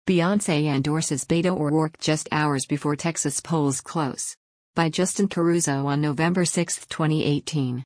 Beyoncé endorses Beto O'Rourke just hours before Texas polls close. By Justin Caruso on November 6, 2018.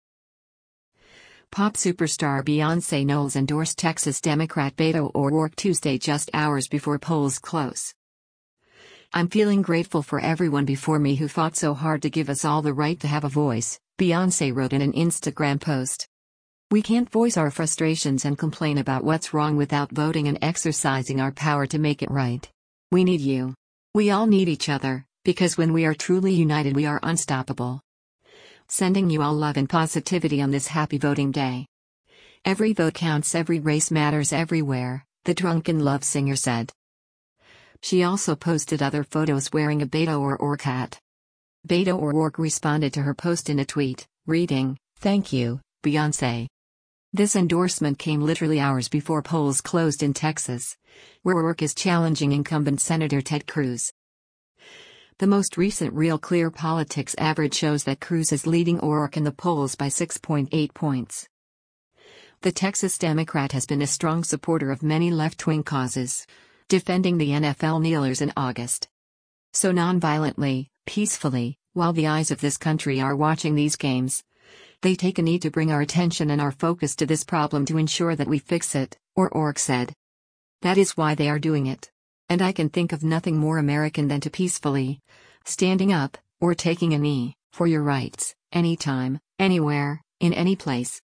Pop superstar Beyoncé Knowles endorsed Texas Democrat Beto O'Rourke Tuesday just hours before polls close. "I'm feeling grateful for everyone before me who fought so hard to give us all the right to have a voice," Beyoncé wrote in an Instagram post. "We can't voice our frustrations and complain about what's wrong without voting and exercising our power to make it right. We need you. We all need each other, because when we are truly united we are unstoppable. Sending you all love and positivity on this happy voting day. Every vote counts, every race matters everywhere," the drunken love singer said. She also posted other photos wearing a Beto O'Rourke hat. Beto O'Rourke responded to her post in a tweet, reading, "Thank you, Beyoncé." This endorsement came literally hours before polls closed in Texas, where O'Rourke is challenging incumbent Senator Ted Cruz. The most recent Real Clear Politics average shows that Cruz is leading O'Rourke in the polls by 6.8 points. The Texas Democrat has been a strong supporter of many left-wing causes, defending the NFL kneelers in August. So nonviolently, peacefully, while the eyes of this country are watching these games, they take a need to bring our attention and our focus to this problem to ensure that we fix it, O'Rourke said. That is why they are doing it. And I can think of nothing more American than to peacefully, standing up, or taking a knee, for your rights, anytime, anywhere, in any place.